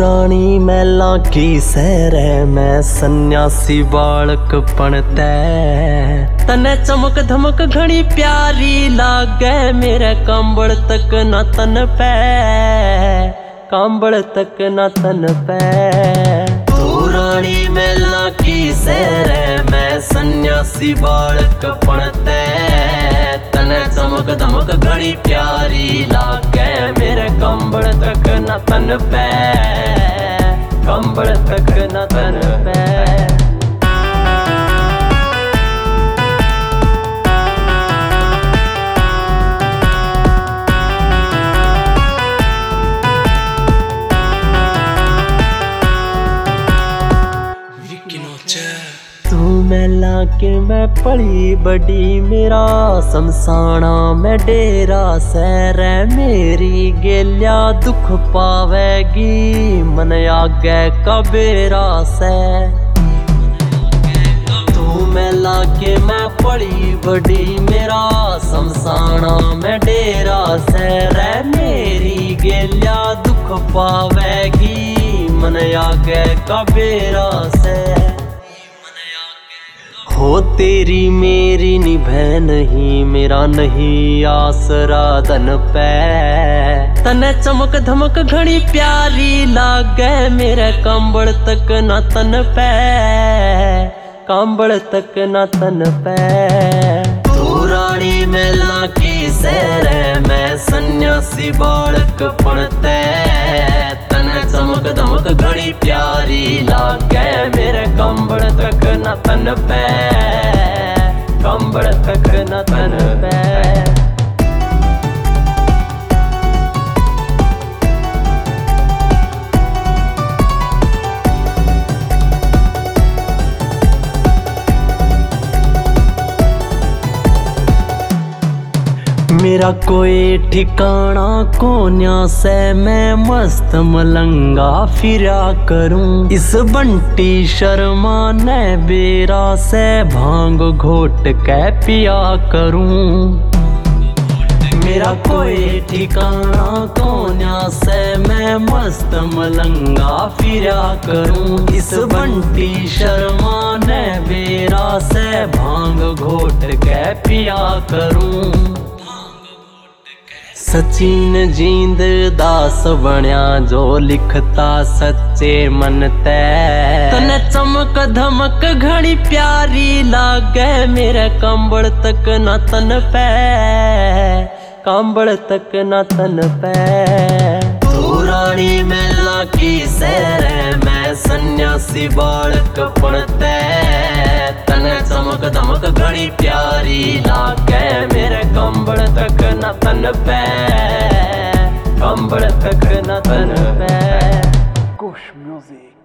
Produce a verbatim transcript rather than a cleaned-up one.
पुरानी मैला की सैरे मैं सन्यासी बालक पणतै तने चमक धमक घणी प्यारी लागे मेरे कंबल तक न तन पे कंबल तक न तन पे। पुरानी मैला की सैरे मैं सन्यासी बालक पणतै तने चमक धमक घणी प्यारी लागे मेरे कंबल तक न तन पे कंबल तक न तन पे। तू मैला के मैं पली बड़ी मेरा समसाना मैं डेरा सैरे मेरी गेलिया दुख पावेगी मन आगे कबेरा से। तू मैला के मैं पली बड़ी मेरा समसाना मैं डेरा सैरे मेरी गेलिया दुख पावेगी मन आगे कबेरा से। हो तेरी मेरी निभै नहीं मेरा नहीं आसरा धन पे तने चमक धमक घणी प्यारी लागे मेरे कंबल तक न तन पे कंबल तक न तन पे। पुरानी मैला की सैरे मैं सन्यासी बालक पणतै तने चमक धमक घणी प्यारी लागे मेरे कंबल तक न तन पे कंबल तक न तन पे। मेरा कोई ठिकाना कोन्या से मैं मस्त मलंगा फिरा करूं इस बंटी शर्मा ने बेरा से भांग घोट के पिया करूं। मेरा कोई ठिकाना कोन्या से मैं मस्त मलंगा फिरा करूं इस बंटी शर्मा ने बेरा से भांग घोट के पिया करूं। सचिन जींद दास बन्या जो लिखता सच्चे मन ते तने चमक धमक घणी प्यारी लागे मेरे कंबल तक न तन पे कंबल तक न तन पे। पुरानी मैला की सैरे मैं सन्यासी बालक पणतै तने चमक धमक घणी प्यारी लागे मेरे कंबल तक न तन पे कंबल तक न तन पे। Kush Music।